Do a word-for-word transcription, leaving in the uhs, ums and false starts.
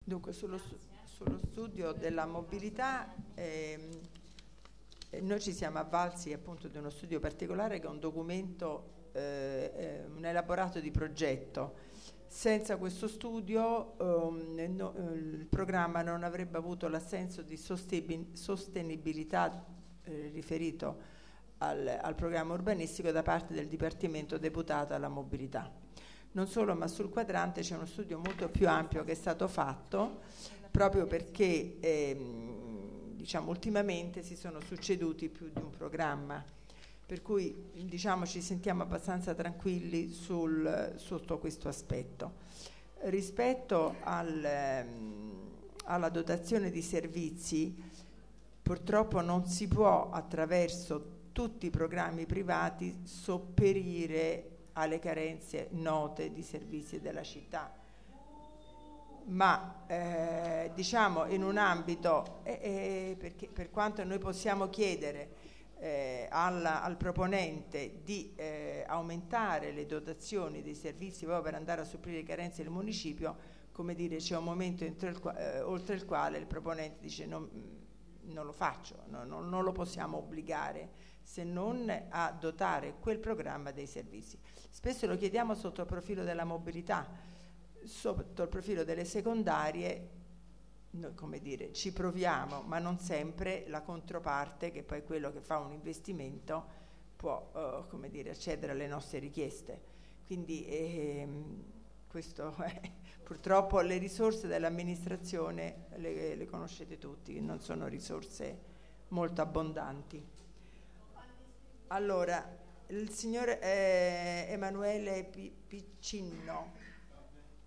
Dunque, sullo, sullo studio della mobilità, ehm, noi ci siamo avvalsi appunto di uno studio particolare che è un documento, eh, un elaborato di progetto. Senza questo studio ehm, no, il programma non avrebbe avuto l'assenso di sostenibilità eh, riferito al, al programma urbanistico da parte del Dipartimento deputato alla mobilità. Non solo, ma sul quadrante c'è uno studio molto più ampio che è stato fatto proprio perché ehm, diciamo, ultimamente si sono succeduti più di un programma, per cui diciamo, ci sentiamo abbastanza tranquilli sul, sotto questo aspetto. Rispetto al, ehm, alla dotazione di servizi, purtroppo non si può attraverso tutti i programmi privati sopperire alle carenze note di servizi della città, ma eh, diciamo in un ambito, eh, eh, perché per quanto noi possiamo chiedere eh, alla, al proponente di eh, aumentare le dotazioni dei servizi proprio per andare a supplire le carenze del municipio, come dire, c'è un momento il, eh, oltre il quale il proponente dice non, non lo faccio, no, no, non lo possiamo obbligare se non a dotare quel programma dei servizi. Spesso lo chiediamo sotto il profilo della mobilità, sotto il profilo delle secondarie, noi, come dire, ci proviamo, ma non sempre la controparte, che poi è quello che fa un investimento, può uh, come dire, accedere alle nostre richieste. Quindi ehm, questo è, purtroppo le risorse dell'amministrazione le, le conoscete tutti, non sono risorse molto abbondanti. Allora, il signor eh, Emanuele P- Piccinno